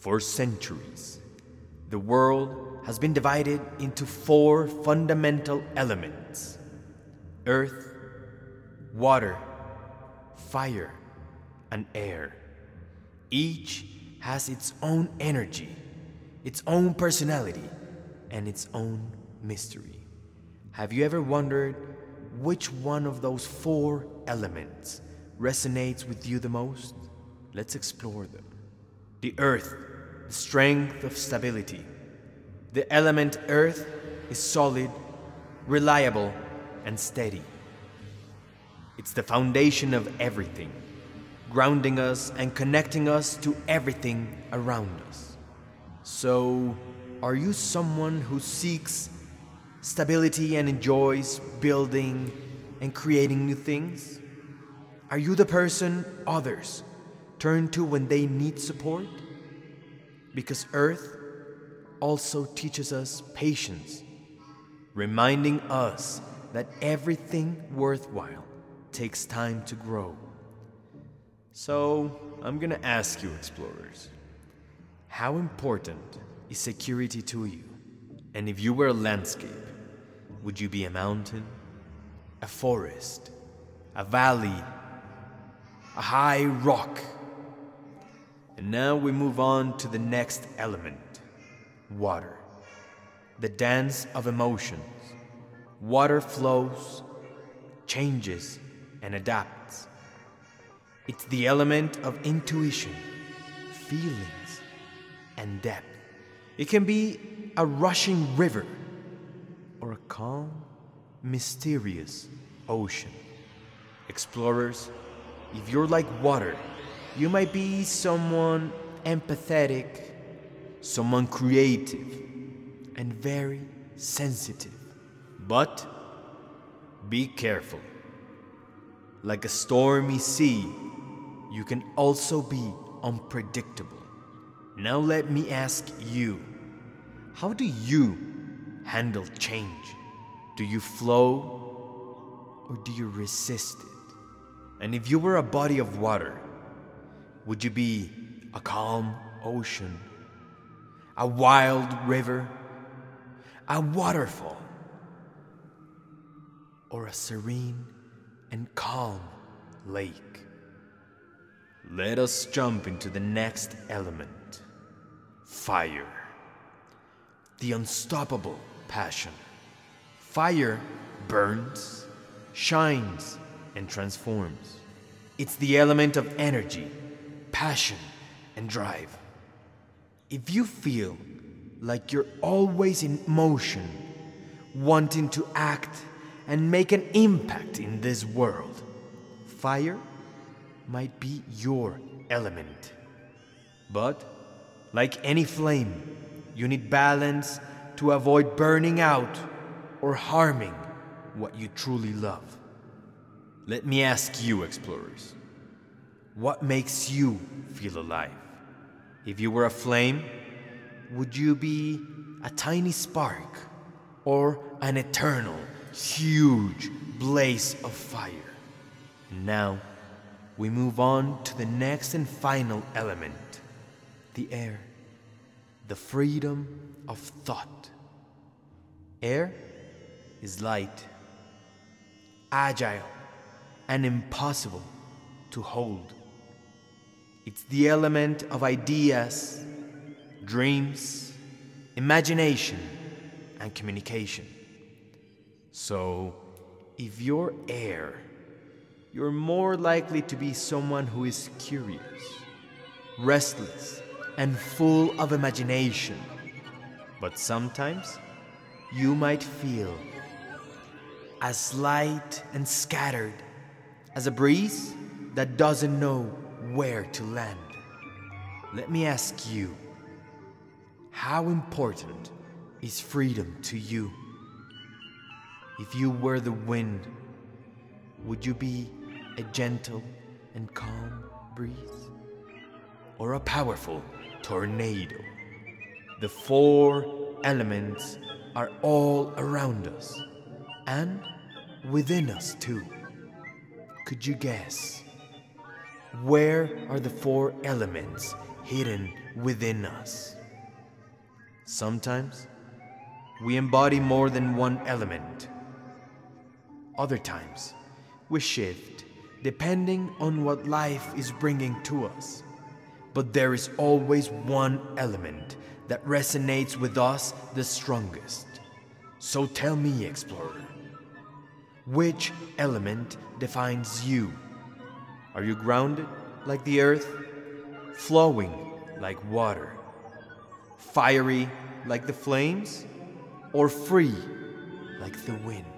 For centuries, the world has been divided into four fundamental elements: earth, water, fire, and air. Each has its own energy, its own personality, and its own mystery. Have you ever wondered which one of those four elements resonates with you the most? Let's explore them. The earth, the strength of stability. The element earth is solid, reliable, and steady. It's the foundation of everything, grounding us and connecting us to everything around us. So, are you someone who seeks stability and enjoys building and creating new things? Are you the person others turn to when they need support? Because Earth also teaches us patience, reminding us that everything worthwhile takes time to grow. So, I'm gonna ask you, explorers, how important is security to you? And if you were a landscape, would you be a mountain, a forest, a valley, a high rock? And now we move on to the next element, water. The dance of emotions. Water flows, changes, and adapts. It's the element of intuition, feelings, and depth. It can be a rushing river or a calm, mysterious ocean. Explorers, if you're like water, you might be someone empathetic, someone creative, and very sensitive. But be careful. Like a stormy sea, you can also be unpredictable. Now let me ask you, how do you handle change? Do you flow or do you resist it? And if you were a body of water, would you be a calm ocean, a wild river, a waterfall, or a serene and calm lake? Let us jump into the next element, fire. The unstoppable passion. Fire burns, shines, and transforms. It's the element of energy, passion, and drive. If you feel like you're always in motion, wanting to act and make an impact in this world, fire might be your element. But, like any flame, you need balance to avoid burning out or harming what you truly love. Let me ask you, explorers, what makes you feel alive? If you were a flame, would you be a tiny spark or an eternal, huge blaze of fire? And now, we move on to the next and final element, the air, the freedom of thought. Air is light, agile, and impossible to hold. It's the element of ideas, dreams, imagination, and communication. So, if you're air, you're more likely to be someone who is curious, restless, and full of imagination. But sometimes, you might feel as light and scattered as a breeze that doesn't know where to land. Let me ask you, how important is freedom to you? If you were the wind, would you be a gentle and calm breeze, or a powerful tornado? The four elements are all around us and within us too. Could you guess? Where are the four elements hidden within us. Sometimes we embody more than one element. Other times we shift depending on what life is bringing to us. But there is always one element that resonates with us the strongest. So tell me, explorer, which element defines you? Are you grounded like the earth, flowing like water, fiery like the flames, or free like the wind?